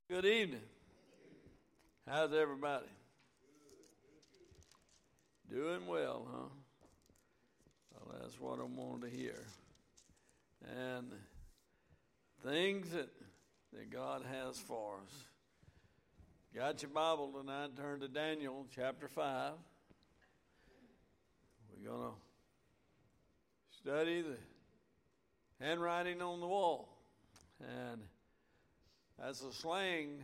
Good evening. How's everybody? Doing well, huh? Well, that's what I wanted to hear. And things that God has for us. Got your Bible tonight? Turn to Daniel chapter 5. We're going to study the handwriting on the wall. And that's a slang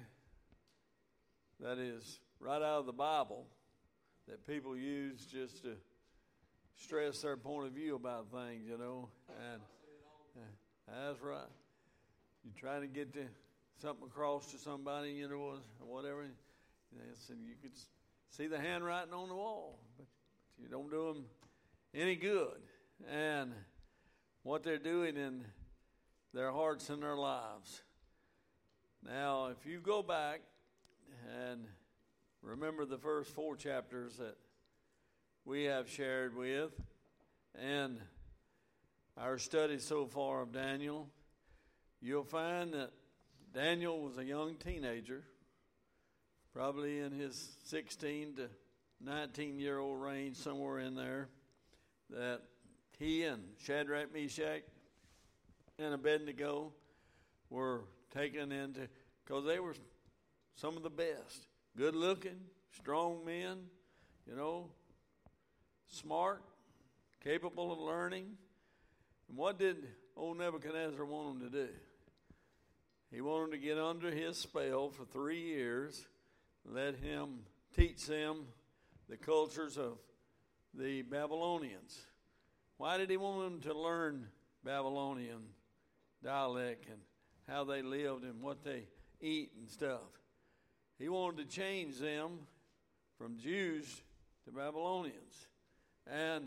that is right out of the Bible that people use just to stress their point of view about things, you know. And that's right. You're trying to get something across to somebody, you know, or whatever. And you could see the handwriting on the wall, but you don't do them any good. And what they're doing in their hearts and their lives. Now, if you go back and remember the first 4 chapters that we have shared with and our study so far of Daniel, you'll find that Daniel was a young teenager, probably in his 16 to 19-year-old range, somewhere in there, that he and Shadrach, Meshach, and Abednego were taken into, because they were some of the best, good looking, strong men, you know, smart, capable of learning. And what did old Nebuchadnezzar want them to do? He wanted them to get under his spell for 3 years, let him teach them the cultures of the Babylonians. Why did he want them to learn Babylonian dialect and how they lived and what they eat and stuff? He wanted to change them from Jews to Babylonians. And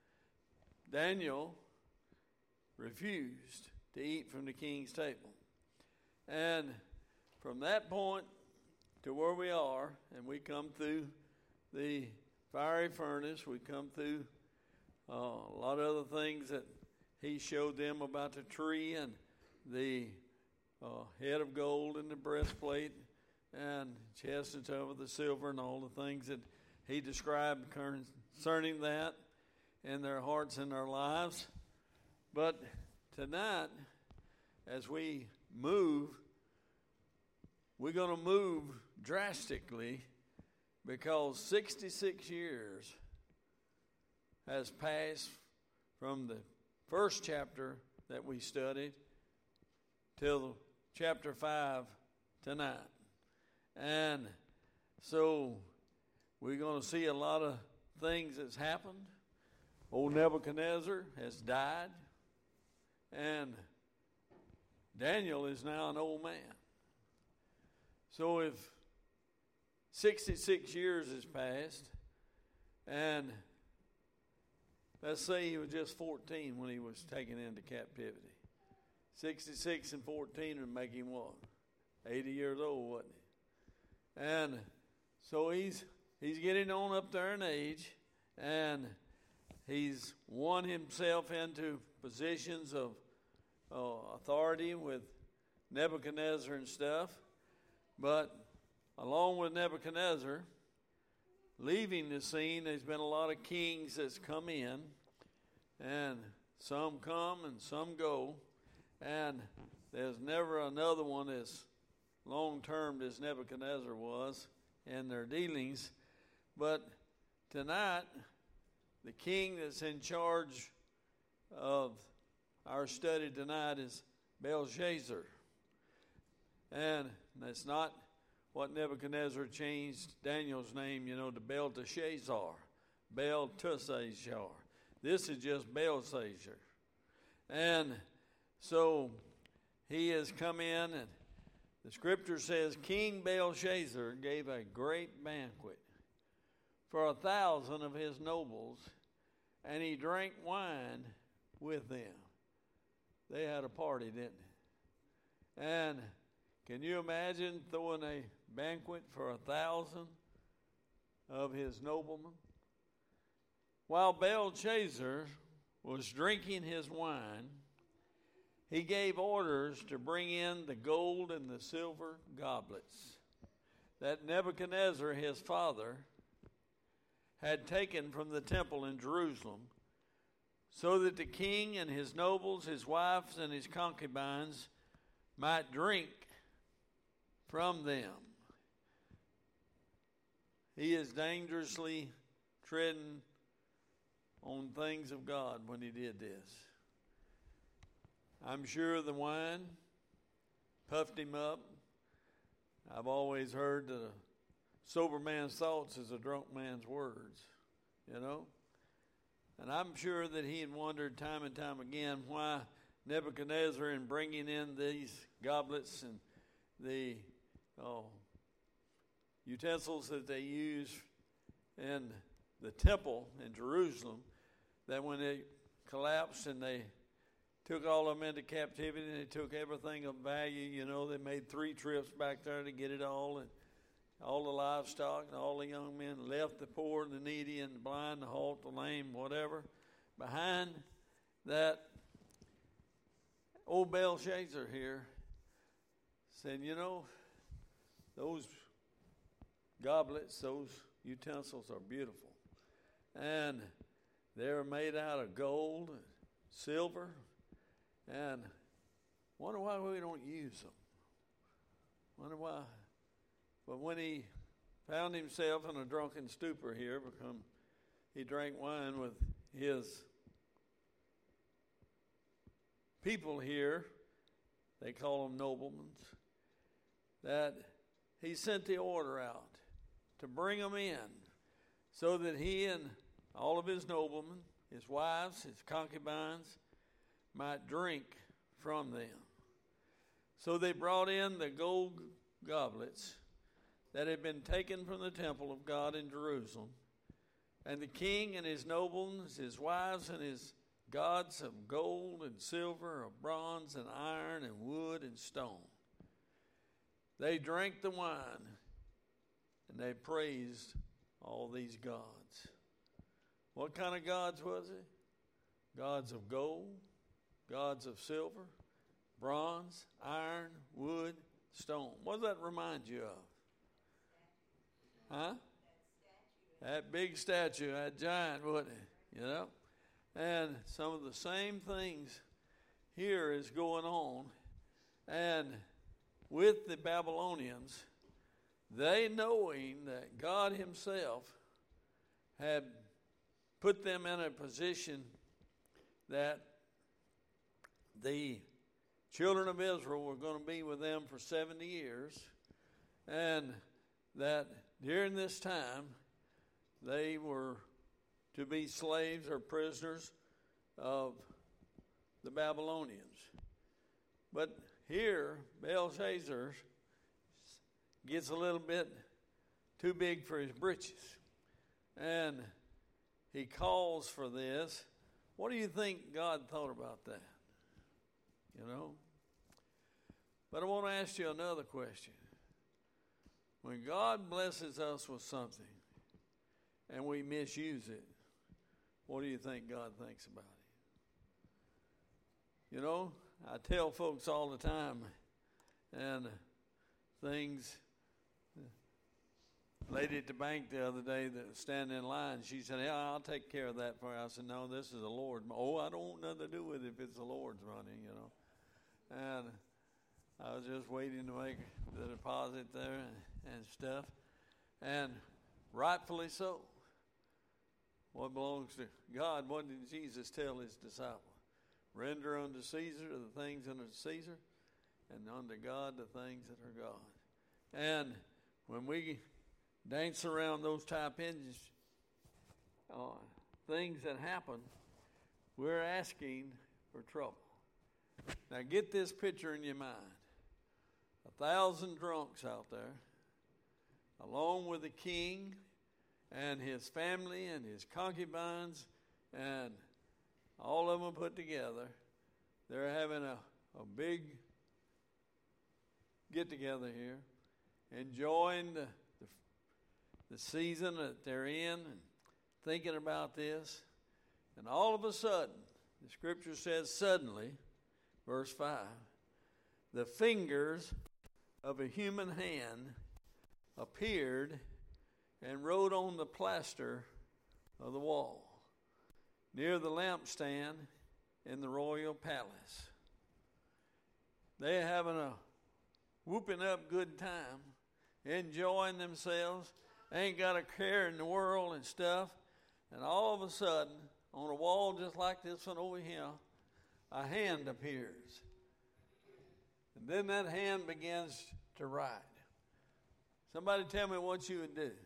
Daniel refused to eat from the king's table. And from that point to where we are, and we come through the fiery furnace, we come through a lot of other things that he showed them about the tree and the head of gold and the breastplate and chest and over the silver and all the things that he described concerning that in their hearts and their lives. But tonight, as we move, we're going to move drastically because 66 years has passed from the first chapter that we studied till chapter 5 tonight. And so we're going to see a lot of things that's happened. Old Nebuchadnezzar has died, and Daniel is now an old man. So if 66 years has passed, and let's say he was just 14 when he was taken into captivity. 66 and 14 would make him what? 80 years old, wasn't he? And so he's getting on up there in age, and he's won himself into positions of authority with Nebuchadnezzar and stuff. But along with Nebuchadnezzar, leaving the scene, there's been a lot of kings that's come in, and some come and some go, and there's never another one as long-term as Nebuchadnezzar was in their dealings. But tonight, the king that's in charge of our study tonight is Belshazzar. And that's not what Nebuchadnezzar changed Daniel's name, you know, to Belteshazzar. Belteshazzar. This is just Belshazzar. And so he has come in, and the scripture says King Belshazzar gave a great banquet for 1,000 of his nobles, and he drank wine with them. They had a party, didn't they? And can you imagine throwing a banquet for 1,000 of his noblemen? While Belshazzar was drinking his wine, he gave orders to bring in the gold and the silver goblets that Nebuchadnezzar, his father, had taken from the temple in Jerusalem, so that the king and his nobles, his wives, and his concubines might drink from them. He is dangerously treading on things of God when he did this. I'm sure the wine puffed him up. I've always heard that a sober man's thoughts is a drunk man's words, you know. And I'm sure that he had wondered time and time again why Nebuchadnezzar, in bringing in these goblets and the utensils that they use in the temple in Jerusalem, that when it collapsed and they took all of them into captivity and they took everything of value, you know, they made 3 trips back there to get it all, and all the livestock and all the young men left the poor and the needy and the blind, the halt, the lame, whatever, behind that. Old Belshazzar here said, you know, those goblets, those utensils are beautiful. And they're made out of gold and silver. And wonder why we don't use them. Wonder why. But when he found himself in a drunken stupor here, because he drank wine with his people here, they call them noblemen, that he sent the order out to bring them in so that he and all of his noblemen, his wives, his concubines, might drink from them. So they brought in the gold goblets that had been taken from the temple of God in Jerusalem, and the king and his nobles, his wives and his gods of gold and silver, of bronze and iron and wood and stone. They drank the wine, and they praised all these gods. What kind of gods was it? Gods of gold, gods of silver, bronze, iron, wood, stone. What does that remind you of? Huh? That big statue, that giant, wasn't it? You know? And some of the same things here is going on. And with the Babylonians, they knowing that God himself had put them in a position that the children of Israel were going to be with them for 70 years, and that during this time they were to be slaves or prisoners of the Babylonians. But here, Belshazzar gets a little bit too big for his britches, and he calls for this. What do you think God thought about that? You know? But I want to ask you another question. When God blesses us with something and we misuse it, what do you think God thinks about it? You know, I tell folks all the time, and things. Lady at the bank the other day that was standing in line, she said, "Yeah, I'll take care of that for you." I said, "No, this is the Lord." "Oh, I don't want nothing to do with it if it's the Lord's money, you know." And I was just waiting to make the deposit there and stuff. And rightfully so. What belongs to God, what did Jesus tell his disciples? Render unto Caesar the things unto Caesar, and unto God the things that are God. And when we dance around those type engines, things that happen, we're asking for trouble. Now get this picture in your mind. 1,000 drunks out there, along with the king and his family and his concubines and all of them put together. They're having a big get-together here, enjoying the season that they're in and thinking about this. And all of a sudden, the scripture says suddenly, Verse 5. The fingers of a human hand appeared and wrote on the plaster of the wall near the lampstand in the royal palace. They're having a whooping up good time, enjoying themselves, ain't got a care in the world and stuff, and all of a sudden, on a wall just like this one over here, a hand appears. And then that hand begins to write. Somebody tell me what you would do.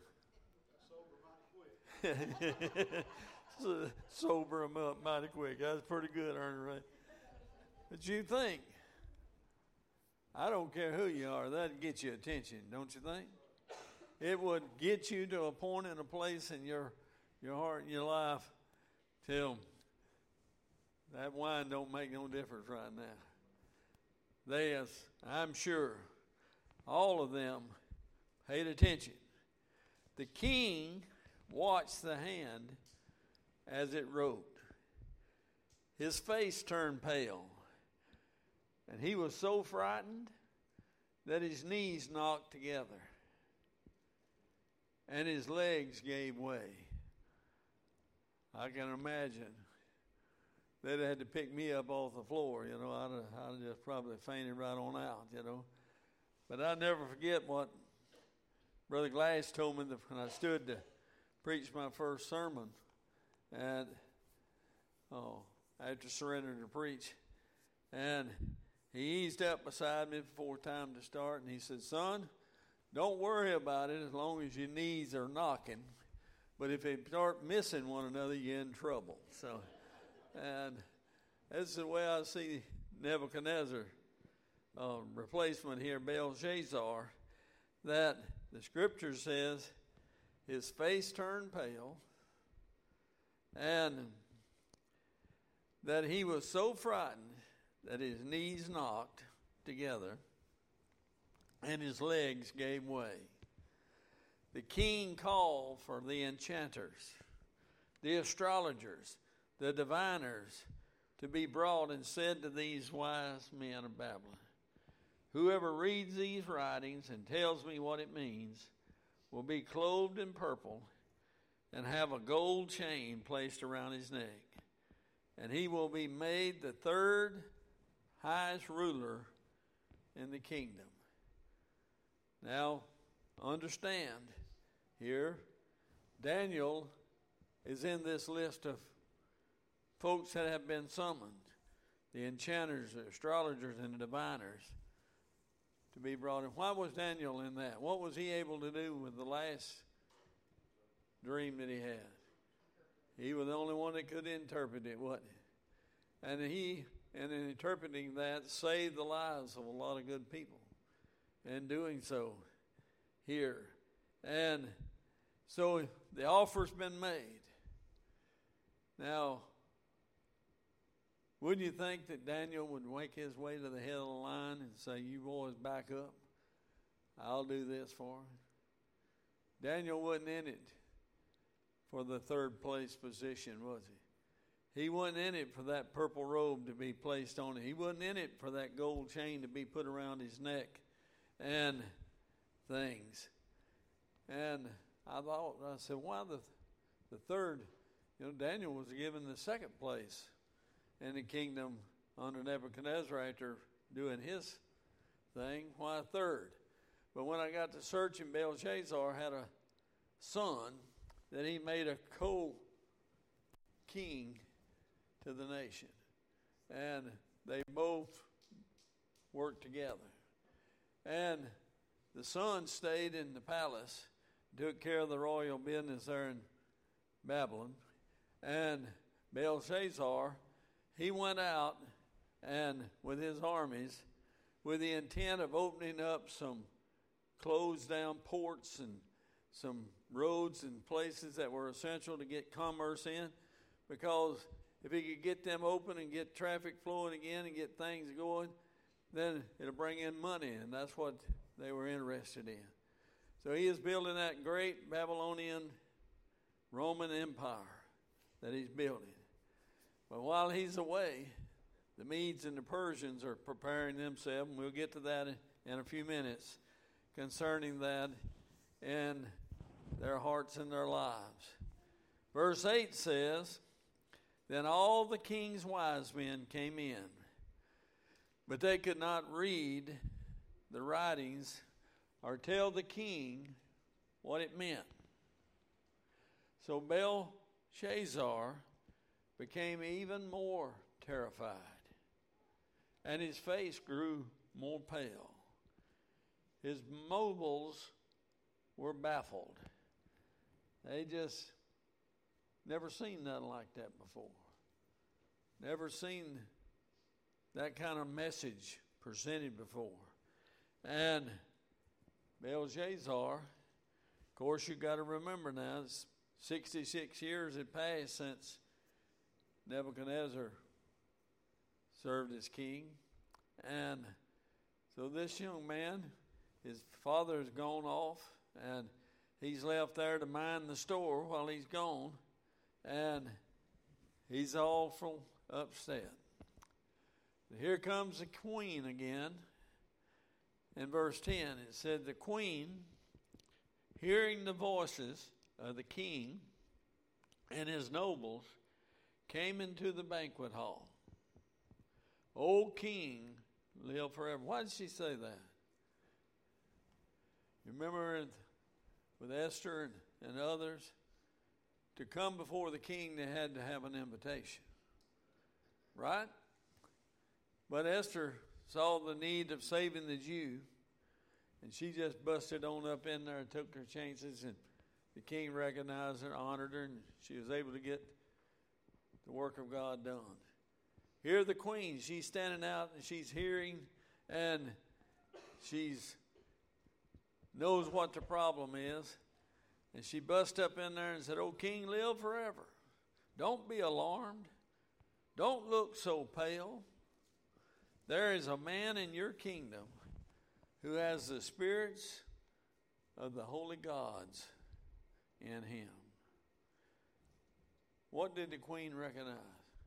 Sober them up mighty quick. That's pretty good, Ernie, right? But you think, I don't care who you are, that'd get you attention, don't you think? It would get you to a point in a place in your heart and your life till that wine don't make no difference right now. I'm sure, all of them paid attention. The king watched the hand as it wrote. His face turned pale, and he was so frightened that his knees knocked together and his legs gave way. I can imagine they'd had to pick me up off the floor, you know. I'd just probably fainted right on out, you know. But I'll never forget what Brother Glass told me when I stood to preach my first sermon, and after surrendering to preach, and he eased up beside me before time to start, and he said, "Son, don't worry about it as long as your knees are knocking. But if they start missing one another, you're in trouble." So, and that's the way I see Nebuchadnezzar replacement here, Belshazzar, that the scripture says his face turned pale and that he was so frightened that his knees knocked together and his legs gave way. The king called for the enchanters, the astrologers, the diviners to be brought, and said to these wise men of Babylon, "Whoever reads these writings and tells me what it means will be clothed in purple and have a gold chain placed around his neck. And he will be made the third highest ruler in the kingdom." Now, understand, here, Daniel is in this list of folks that have been summoned, the enchanters, the astrologers, and the diviners, to be brought in. Why was Daniel in that? What was he able to do with the last dream that he had? He was the only one that could interpret it, wasn't he? And he, in interpreting that, saved the lives of a lot of good people in doing so here. And so the offer's been made. Now, wouldn't you think that Daniel would make his way to the head of the line and say, "You boys back up, I'll do this for him"? Daniel wasn't in it for the third place position, was he? He wasn't in it for that purple robe to be placed on him. He wasn't in it for that gold chain to be put around his neck and things. And I said, why the third? You know, Daniel was given the second place in the kingdom under Nebuchadnezzar after doing his thing. Why third? But when I got to searching, Belshazzar had a son that he made a co-king to the nation. And they both worked together. And the son stayed in the palace, took care of the royal business there in Babylon. And Belshazzar, he went out and with his armies with the intent of opening up some closed down ports and some roads and places that were essential to get commerce in, because if he could get them open and get traffic flowing again and get things going, then it'll bring in money, and that's what they were interested in. So he is building that great Babylonian Roman Empire that he's building. But while he's away, the Medes and the Persians are preparing themselves, and we'll get to that in a few minutes, concerning that in their hearts and their lives. Verse 8 says, "Then all the king's wise men came in, but they could not read the writings or tell the king what it meant. So Belshazzar became even more terrified, and his face grew more pale. His nobles were baffled. They just never seen nothing like that before. Never seen that kind of message presented before. And Belshazzar, of course, you got to remember now, it's 66 years had passed since Nebuchadnezzar served as king. And so this young man, his father has gone off, and he's left there to mind the store while he's gone. And he's awful upset. Here comes the queen again. In verse 10, it said, the queen, hearing the voices of the king and his nobles, came into the banquet hall. O king, live forever. Why did she say that? You remember with Esther and others, to come before the king, they had to have an invitation. Right? But Esther saw the need of saving the Jew, and she just busted on up in there and took her chances, and the king recognized her, honored her, and she was able to get the work of God done. Here the queen, she's standing out and she's hearing, and she's knows what the problem is. And she bust up in there and said, "O king, live forever. Don't be alarmed. Don't look so pale. There is a man in your kingdom who has the spirits of the holy gods in him." What did the queen recognize?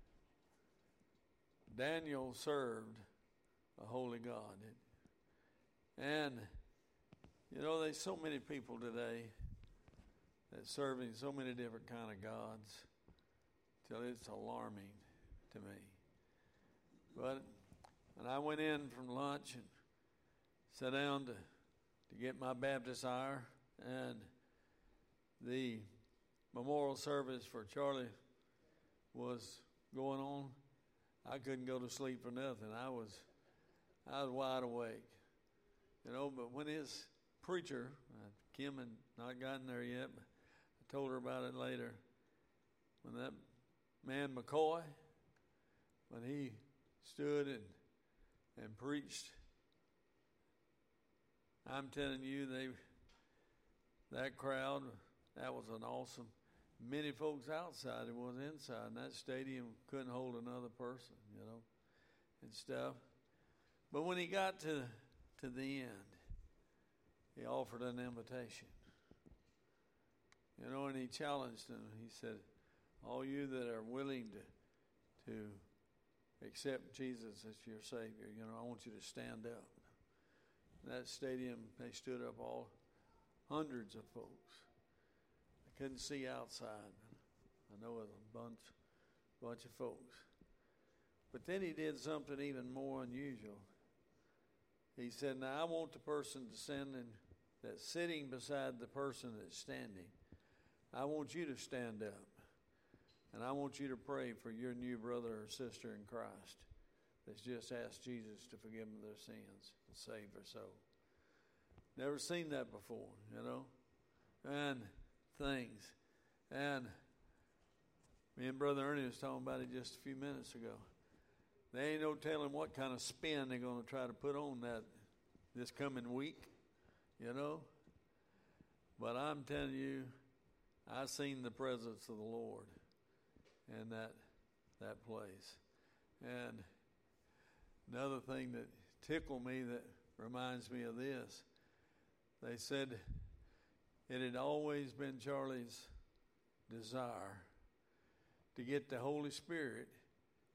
Daniel served a holy God. And, you know, there's so many people today that serving so many different kind of gods till it's alarming to me. But when I went in from lunch and sat down to get my Baptist hour, and the memorial service for Charlie was going on, I couldn't go to sleep for nothing. I was wide awake. You know, but when his preacher, Kim had not gotten there yet, but I told her about it later. When that man McCoy, when he stood and preached, I'm telling you, that crowd, that was an awesome. Many folks outside, it was inside, and that stadium couldn't hold another person, you know, and stuff. But when he got to the end, he offered an invitation. You know, and he challenged them. He said, all you that are willing to accept Jesus as your Savior, you know, I want you to stand up. In that stadium, they stood up, all hundreds of folks. I couldn't see outside. I know it was a bunch of folks. But then he did something even more unusual. He said, now I want the person that's sitting beside the person that's standing. I want you to stand up. And I want you to pray for your new brother or sister in Christ that's just asked Jesus to forgive them their sins and save their soul. Never seen that before, you know. And things. And me and Brother Ernie was talking about it just a few minutes ago. They ain't no telling what kind of spin they're going to try to put on that this coming week, you know. But I'm telling you, I've seen the presence of the Lord in that place. And another thing that tickled me, that reminds me of this, they said it had always been Charlie's desire to get the Holy Spirit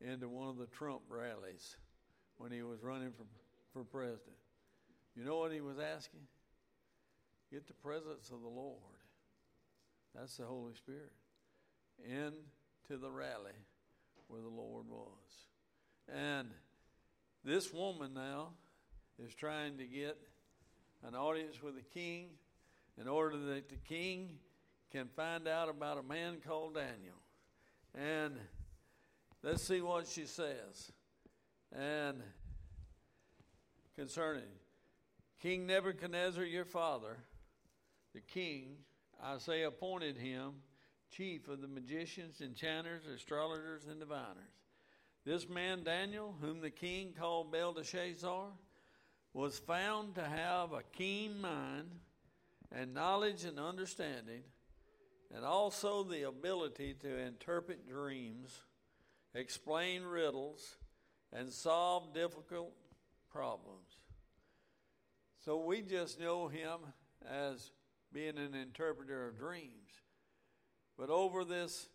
into one of the Trump rallies when he was running for president. You know what he was asking? Get the presence of the Lord. That's the Holy Spirit. Into the rally where the Lord was. And this woman now is trying to get an audience with the king in order that the king can find out about a man called Daniel. And let's see what she says. And concerning King Nebuchadnezzar, your father, the king, I say, appointed him chief of the magicians, enchanters, astrologers, and diviners. This man Daniel, whom the king called Belteshazzar, was found to have a keen mind and knowledge and understanding, and also the ability to interpret dreams, explain riddles, and solve difficult problems. So we just know him as being an interpreter of dreams. But over this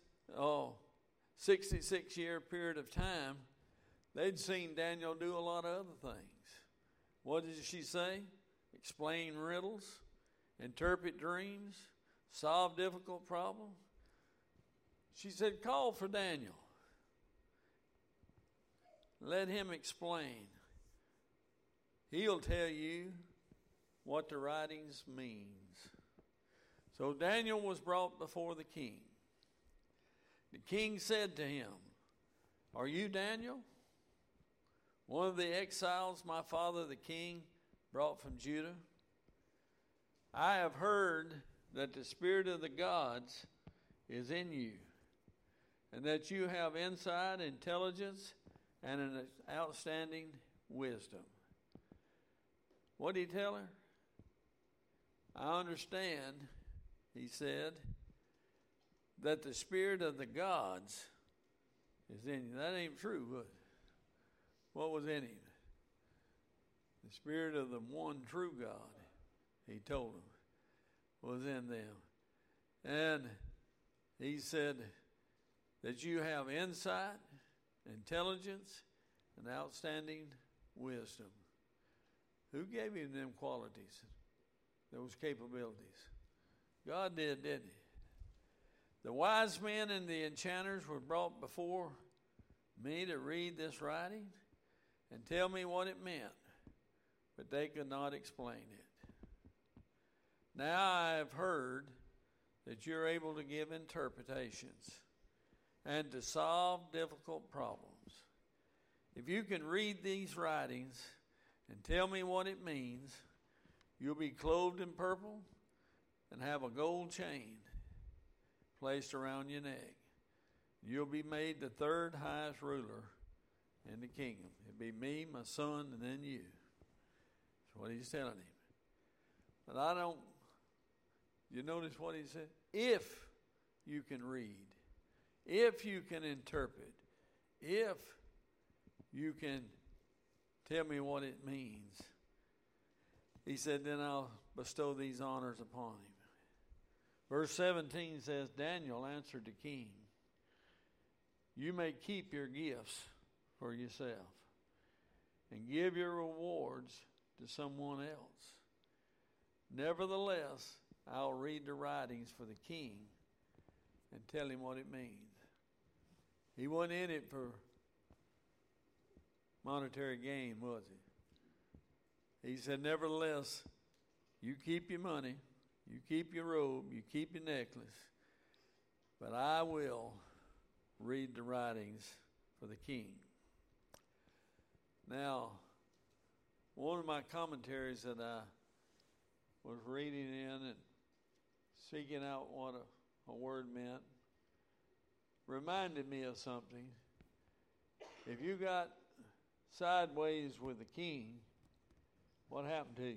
66-year period of time, they'd seen Daniel do a lot of other things. What did she say? Explain riddles, interpret dreams, solve difficult problems. She said, call for Daniel. Let him explain. He'll tell you what the writings means. So Daniel was brought before the king. The king said to him, are you Daniel, one of the exiles my father the king brought from Judah? I have heard that the spirit of the gods is in you, and that you have insight, intelligence, and an outstanding wisdom. What did he tell her? I understand, he said, that the spirit of the gods is in you. That ain't true, was it? What was in him? The spirit of the one true God, he told him, was in them. And he said that you have insight, intelligence, and outstanding wisdom. Who gave him them qualities, those capabilities? God did, didn't he? The wise men and the enchanters were brought before me to read this writing and tell me what it meant, but they could not explain it. Now I have heard that you're able to give interpretations and to solve difficult problems. If you can read these writings and tell me what it means, you'll be clothed in purple and have a gold chain placed around your neck. You'll be made the third highest ruler in the kingdom. It'll be me, my son, and then you. That's what he's telling him. But you notice what he said? If you can read, if you can interpret, if you can tell me what it means, he said, then I'll bestow these honors upon him. Verse 17 says, Daniel answered the king, you may keep your gifts for yourself and give your rewards to someone else. Nevertheless, I'll read the writings for the king and tell him what it means. He wasn't in it for monetary gain, was he? He said, nevertheless, you keep your money, you keep your robe, you keep your necklace, but I will read the writings for the king. Now, one of my commentaries that I was reading in and seeking out what a word meant reminded me of something. If you got sideways with the king, what happened to you?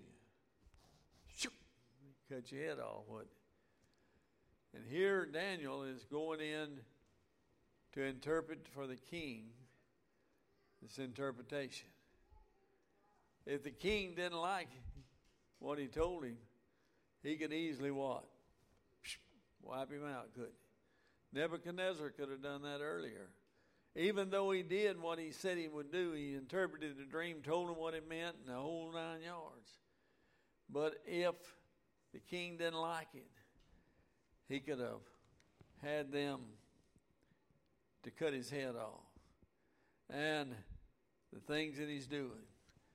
Cut your head off, wouldn't it? And here Daniel is going in to interpret for the king this interpretation. If the king didn't like what he told him, he could easily what? Wipe him out, couldn't he? Nebuchadnezzar could have done that earlier Even though he did what he said he would do, he interpreted the dream, told him what it meant, and the whole 9 yards. But if the king didn't like it, he could have had them to cut his head off. And the things that he's doing.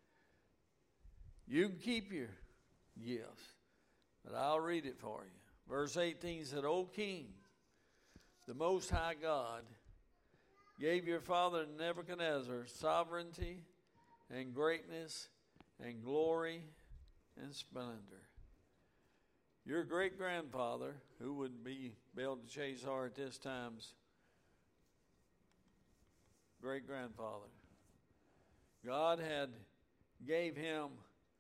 You can keep your gifts, but I'll read it for you. Verse 18 said, O king, the Most High God gave your father Nebuchadnezzar sovereignty and greatness and glory and splendor. Your great-grandfather, who would be Belteshazzar at this time's great-grandfather, God had gave him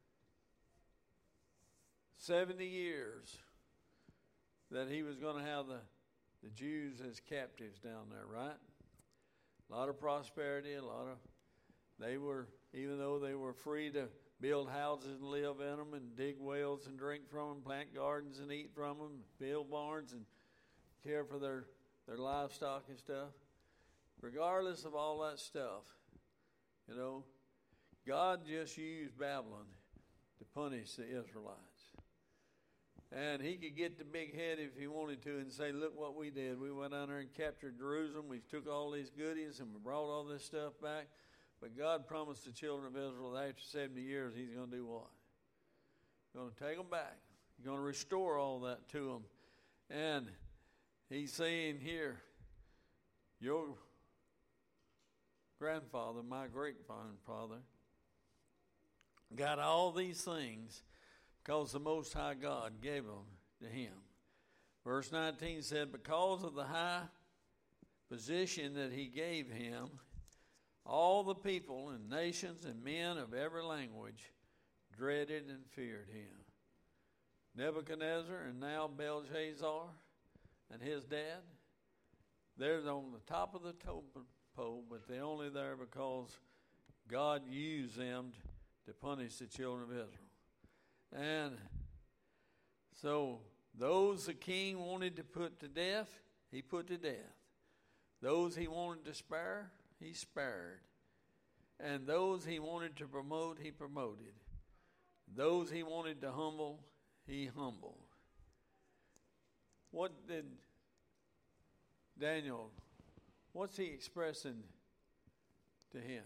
70 years that he was going to have the Jews as captives down there, right? A lot of prosperity, they were, even though they were free to build houses and live in them and dig wells and drink from them, plant gardens and eat from them, build barns and care for their livestock and stuff. Regardless of all that stuff, God just used Babylon to punish the Israelites. And he could get the big head if he wanted to and say, look what we did. We went down there and captured Jerusalem. We took all these goodies and we brought all this stuff back. But God promised the children of Israel that after 70 years, he's going to do what? He's going to take them back. He's going to restore all that to them. And he's saying here, your grandfather, my great-grandfather, got all these things because the Most High God gave them to him. Verse 19 said, because of the high position that he gave him, all the people and nations and men of every language dreaded and feared him. Nebuchadnezzar and now Belshazzar and his dad, they're on the top of the totem pole, but they're only there because God used them to punish the children of Israel. And so those the king wanted to put to death, he put to death. Those he wanted to spare, he spared. And those he wanted to promote, he promoted. Those he wanted to humble, he humbled. What did Daniel, what's he expressing to him?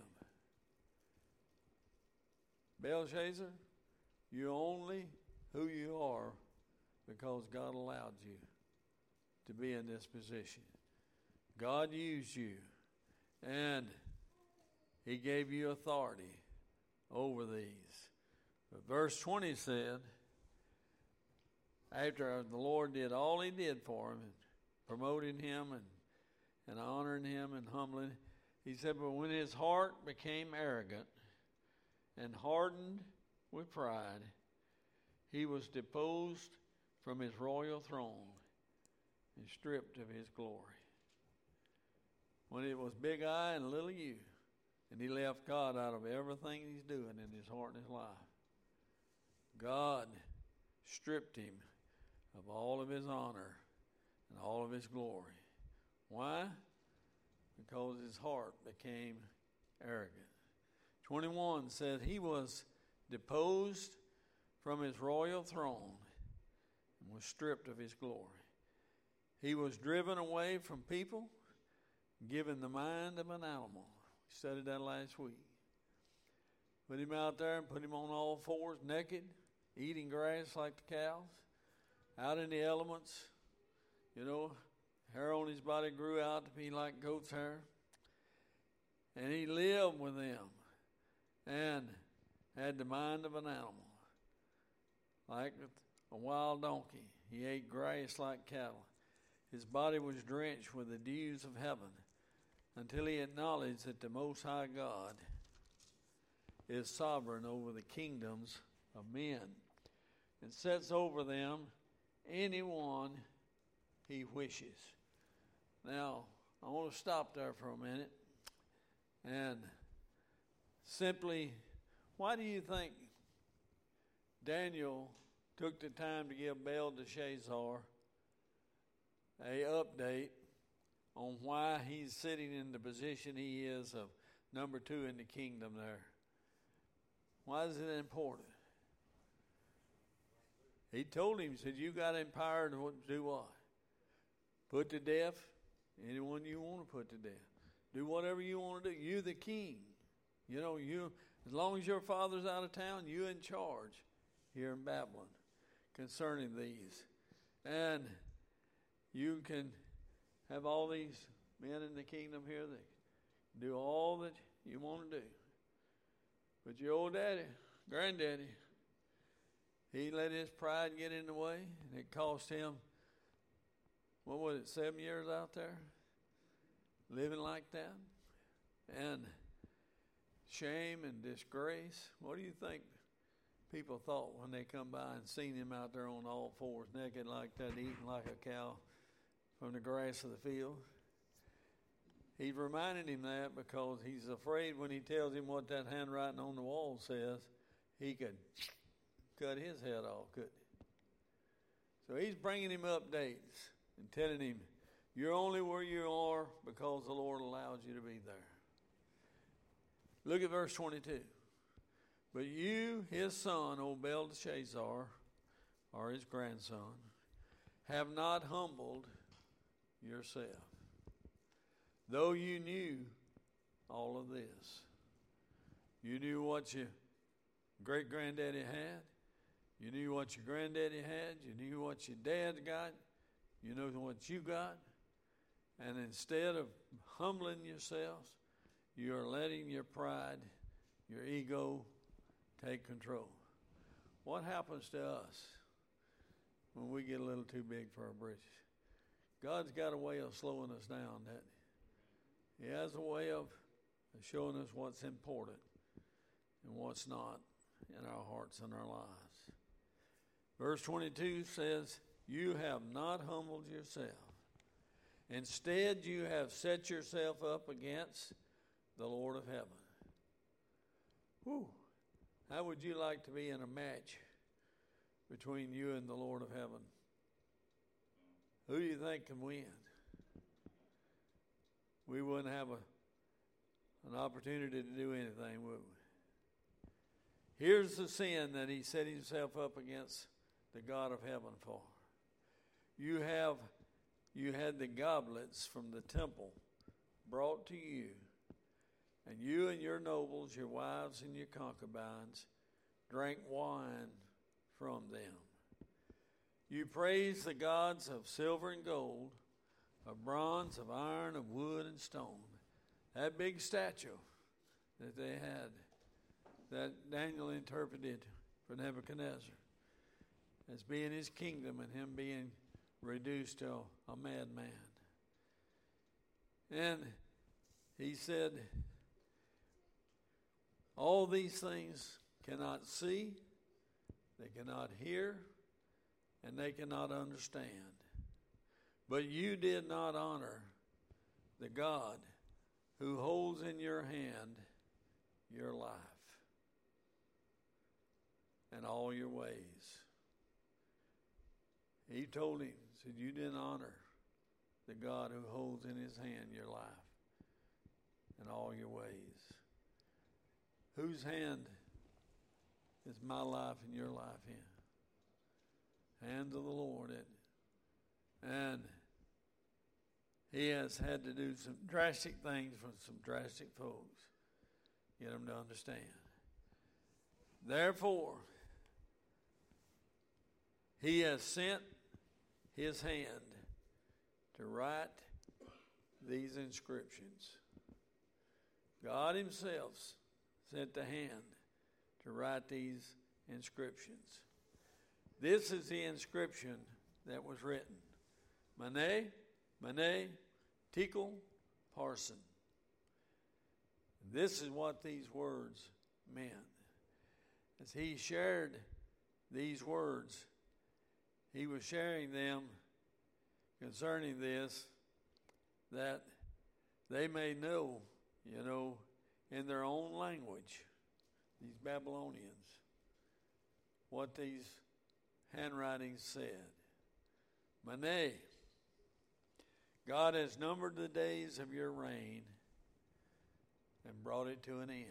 Belshazzar, you're only who you are because God allowed you to be in this position. God used you, and he gave you authority over these. But verse 20 said, after the Lord did all he did for him, and promoting him and honoring him and humbling, he said, but when his heart became arrogant and hardened with pride, he was deposed from his royal throne and stripped of his glory. When it was big I and little you, and he left God out of everything he's doing in his heart and his life, God stripped him of all of his honor and all of his glory. Why? Because his heart became arrogant. 21 said he was deposed from his royal throne and was stripped of his glory. He was driven away from people, given the mind of an animal. We studied that last week. Put him out there and put him on all fours, naked, eating grass like the cows, out in the elements. Hair on his body grew out to be like goat's hair. And he lived with them and had the mind of an animal. Like a wild donkey, he ate grass like cattle. His body was drenched with the dews of heaven until he acknowledged that the Most High God is sovereign over the kingdoms of men and sets over them anyone he wishes. Now, I want to stop there for a minute and simply, why do you think Daniel took the time to give Belteshazzar an update on why he's sitting in the position he is of number 2 in the kingdom there. Why is it important? He told him, he said, you got empowered to do what? Put to death anyone you want to put to death. Do whatever you want to do. You're the king. You know, you, as long as your father's out of town, you're in charge here in Babylon concerning these. And you can have all these men in the kingdom here that do all that you want to do. But your old daddy, granddaddy, he let his pride get in the way, and it cost him, what was it, 7 years out there? Living like that? And shame and disgrace. What do you think people thought when they come by and seen him out there on all fours, naked like that, eating like a cow from the grass of the field? He reminded him that because he's afraid when he tells him what that handwriting on the wall says, he could cut his head off, couldn't he? So he's bringing him updates and telling him, you're only where you are because the Lord allows you to be there. Look at verse 22. But you, his son, O Belteshazzar, or his grandson, have not humbled yourself, though you knew all of this. You knew what your great-granddaddy had. You knew what your granddaddy had. You knew what your dad got. You know what you got. And instead of humbling yourselves, you are letting your pride, your ego, take control. What happens to us when we get a little too big for our britches? God's got a way of slowing us down, doesn't he? He has a way of showing us what's important and what's not in our hearts and our lives. Verse 22 says, you have not humbled yourself. Instead, you have set yourself up against the Lord of heaven. Whew. How would you like to be in a match between you and the Lord of heaven? Who do you think can win? We wouldn't have an opportunity to do anything, would we? Here's the sin that he set himself up against the God of heaven for. You had the goblets from the temple brought to you, and you and your nobles, your wives and your concubines, drank wine from them. You praised the gods of silver and gold, of bronze, of iron, of wood and stone. That big statue that they had, that Daniel interpreted for Nebuchadnezzar as being his kingdom and him being reduced to a madman. And he said, all these things cannot see, they cannot hear, and they cannot understand. But you did not honor the God who holds in your hand your life and all your ways. He told him, said, you didn't honor the God who holds in his hand your life and all your ways. Whose hand is my life and your life in? Hands of the Lord, isn't it? And he has had to do some drastic things for some drastic folks. Get them to understand. Therefore, he has sent his hand to write these inscriptions. God himself sent the hand to write these inscriptions. This is the inscription that was written. Mene, Mene, Tekel, Parsin. This is what these words meant. As he shared these words, he was sharing them concerning this, that they may know, in their own language, these Babylonians, what these handwritings said. Mene, God has numbered the days of your reign and brought it to an end.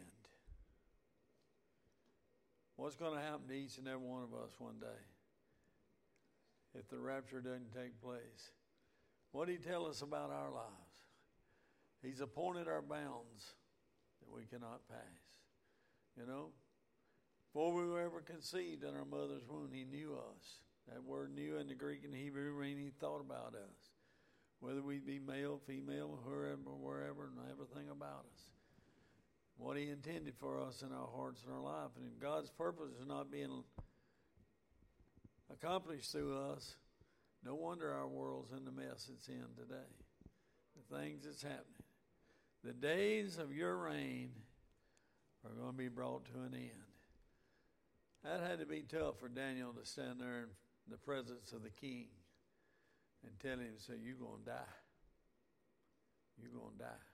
What's going to happen to each and every one of us one day if the rapture doesn't take place? What did he tell us about our lives? He's appointed our bounds that we cannot pass. You know, before we were ever conceived in our mother's womb, he knew us. That word knew in the Greek and Hebrew means he thought about us. Whether we be male, female, wherever, and everything about us. What he intended for us in our hearts and our life. And if God's purpose is not being accomplished through us, no wonder our world's in the mess it's in today. The things that's happening. The days of your reign are going to be brought to an end. That had to be tough for Daniel to stand there in the presence of the king and tell him, say, you're going to die. You're going to die.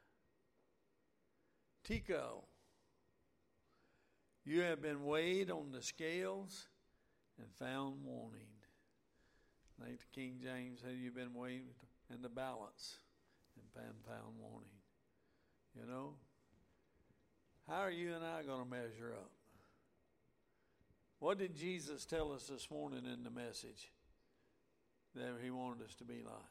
Tico, you have been weighed on the scales and found wanting. I think the King James said you've been weighed in the balance and found wanting. You know? How are you and I going to measure up? What did Jesus tell us this morning in the message that he wanted us to be like?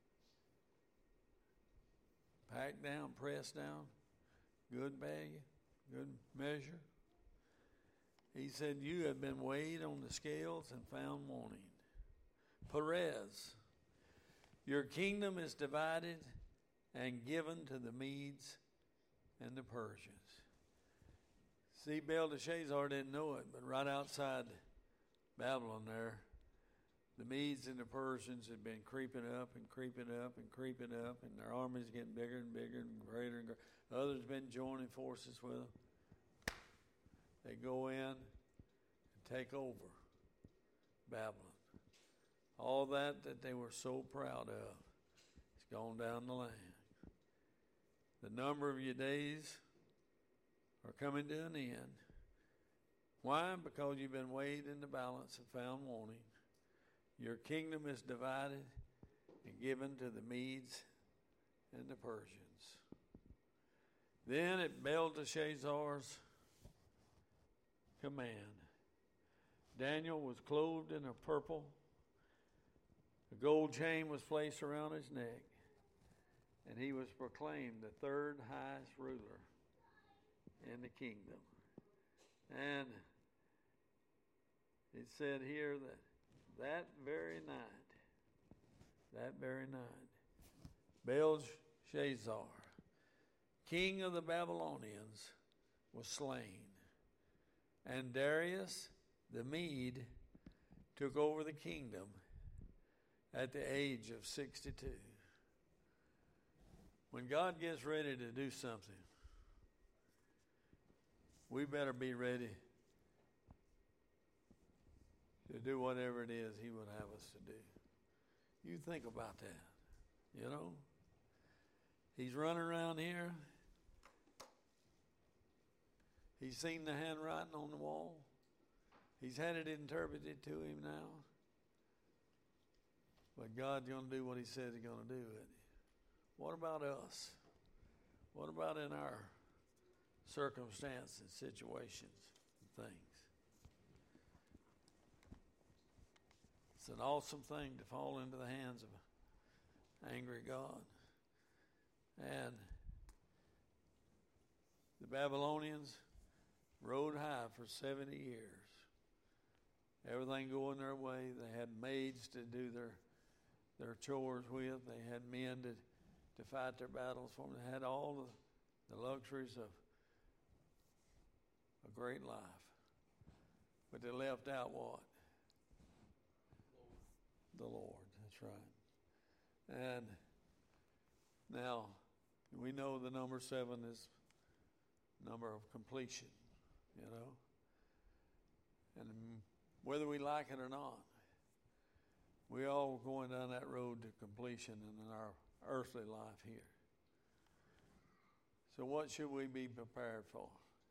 Packed down, pressed down, good bag, good measure. He said, you have been weighed on the scales and found wanting. Perez, your kingdom is divided and given to the Medes and the Persians. See, Belteshazzar didn't know it, but right outside Babylon there, the Medes and the Persians had been creeping up and creeping up and creeping up, and their armies getting bigger and bigger and greater and greater. Others been joining forces with them. They go in and take over Babylon. All that they were so proud of is gone down the line. The number of your days are coming to an end. Why? Because you've been weighed in the balance and found wanting. Your kingdom is divided and given to the Medes and the Persians. Then at Belteshazzar's command, Daniel was clothed in a purple. A gold chain was placed around his neck, and he was proclaimed the third highest ruler in the kingdom. And it said here that very night, Belshazzar, king of the Babylonians, was slain, and Darius the Mede took over the kingdom at the age of 62. When God gets ready to do something, we better be ready to do whatever it is he would have us to do. You think about that, you know. He's running around here. He's seen the handwriting on the wall. He's had it interpreted to him now. But God's going to do what he says he's going to do. What about us? What about in our circumstances, situations, and things? It's an awesome thing to fall into the hands of an angry God. And the Babylonians rode high for 70 years. Everything going their way. They had maids to do their chores with. They had men to fight their battles for them. They had all the luxuries of a great life. But they left out what? The Lord. That's right. And now we know the number 7 is number of completion, you know. And whether we like it or not, we all going down that road to completion in our earthly life here. So what should we be prepared for?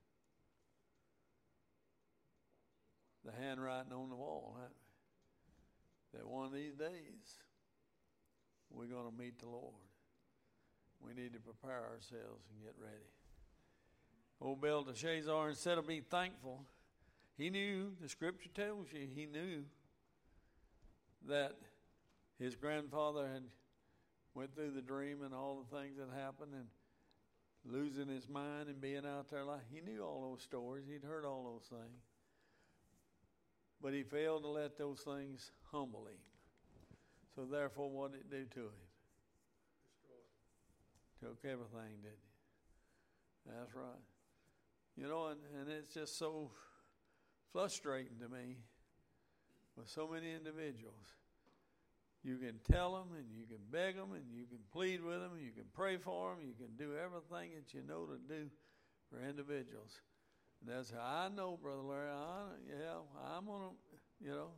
The handwriting on the wall, huh? That one of these days we're going to meet the Lord. We need to prepare ourselves and get ready. Old Belteshazzar, instead of being thankful, he knew, the scripture tells you, he knew that his grandfather had went through the dream and all the things that happened and losing his mind and being out there. He knew all those stories. He'd heard all those things. But he failed to let those things humble him. So therefore, what did it do to him? Took everything, didn't it? That's right. You know, and it's just so frustrating to me with so many individuals. You can tell them and you can beg them and you can plead with them and you can pray for them. You can do everything that you know to do for individuals. And that's how I know, Brother Larry. I'm going to, you know.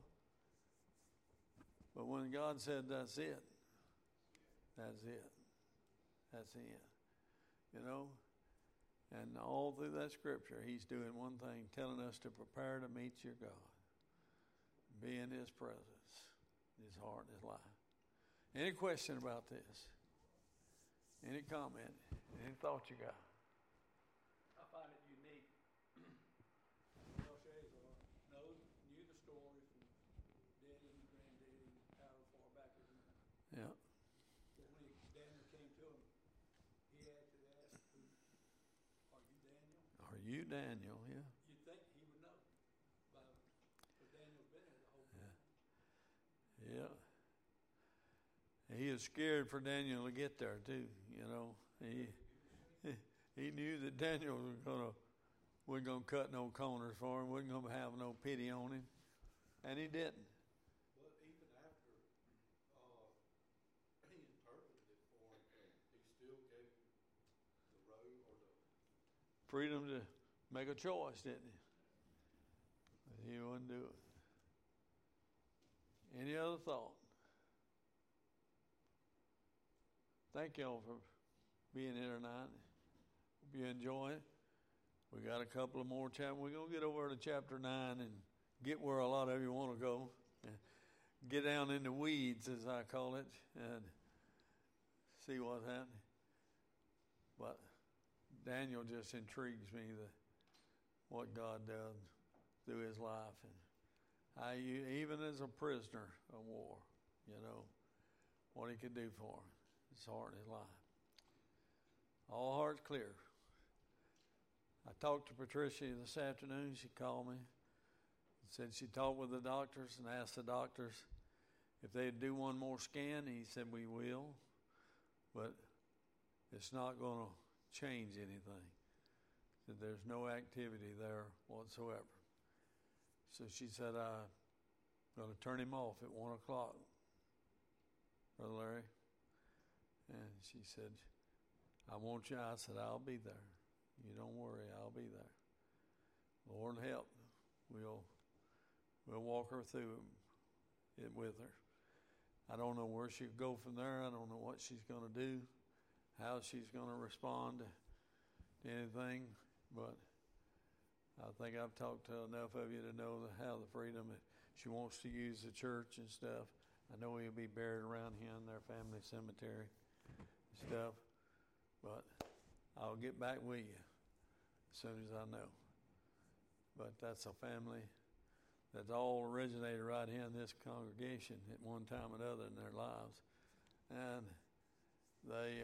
But when God said that's it, that's it. That's it. You know? And all through that scripture, he's doing one thing, telling us to prepare to meet your God. Be in his presence, his heart, his life. Any question about this? Any comment? Any thought you got? I find it unique. Belshazzar knew the story from daddy and granddaddy, however far back it went. Yeah. But when Daniel came to him, he actually asked, "Are you Daniel?" Are you Daniel? Yeah. You'd think he would know, but Daniel's been there the whole time. Yeah. He was scared for Daniel to get there too. You know, he knew that Daniel wasn't gonna cut no corners for him, wasn't gonna have no pity on him, and he didn't. But even after he interpreted it for him, he still gave him the road or the Freedom to make a choice, didn't he? But he wouldn't do it. Any other thought? Thank y'all for being here tonight. Hope you enjoy it. We got a couple of more chapters. We're going to get over to chapter 9 and get where a lot of you want to go. Get down in the weeds, as I call it, and see what's happening. But Daniel just intrigues me, what God does through his life. And how even as a prisoner of war, you know, what he could do for him. His heart and his life. All hearts clear. I talked to Patricia this afternoon. She called me. Said she talked with the doctors and asked the doctors if they'd do one more scan. He said, we will, but it's not going to change anything. Said there's no activity there whatsoever. So she said, I'm going to turn him off at 1 o'clock, Brother Larry. And she said, I want you. I said, I'll be there. You don't worry, I'll be there. Lord help. We'll walk her through it with her. I don't know where she'll go from there. I don't know what she's going to do, how she's going to respond to anything. But I think I've talked to enough of you to know how the freedom that she wants to use the church and stuff. I know he'll be buried around here in their family cemetery and stuff. But I'll get back with you as soon as I know. But that's a family that's all originated right here in this congregation at one time or another in their lives. And they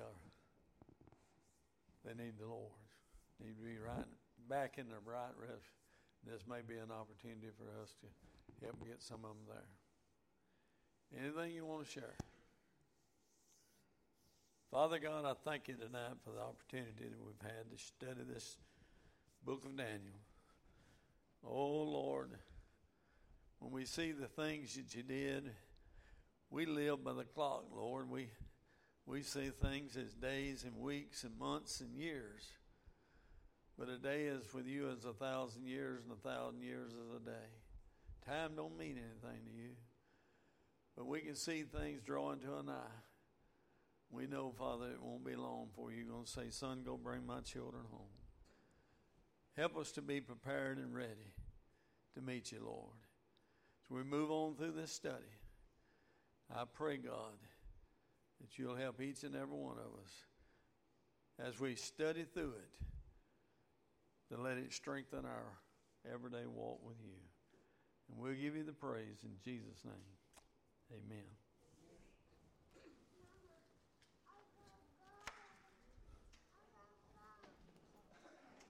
need the Lord. Need to be right back in their bright rest. This may be an opportunity for us to help get some of them there. Anything you want to share? Father God, I thank you tonight for the opportunity that we've had to study this book of Daniel. Oh, Lord, when we see the things that you did, we live by the clock, Lord. We see things as days and weeks and months and years. But a day is with you as 1,000 years, and 1,000 years is a day. Time don't mean anything to you. But we can see things drawing to an eye. We know, Father, it won't be long before you're going to say, son, go bring my children home. Help us to be prepared and ready to meet you, Lord. As we move on through this study, I pray, God, that you'll help each and every one of us as we study through it, to let it strengthen our everyday walk with you. And we'll give you the praise in Jesus' name. Amen.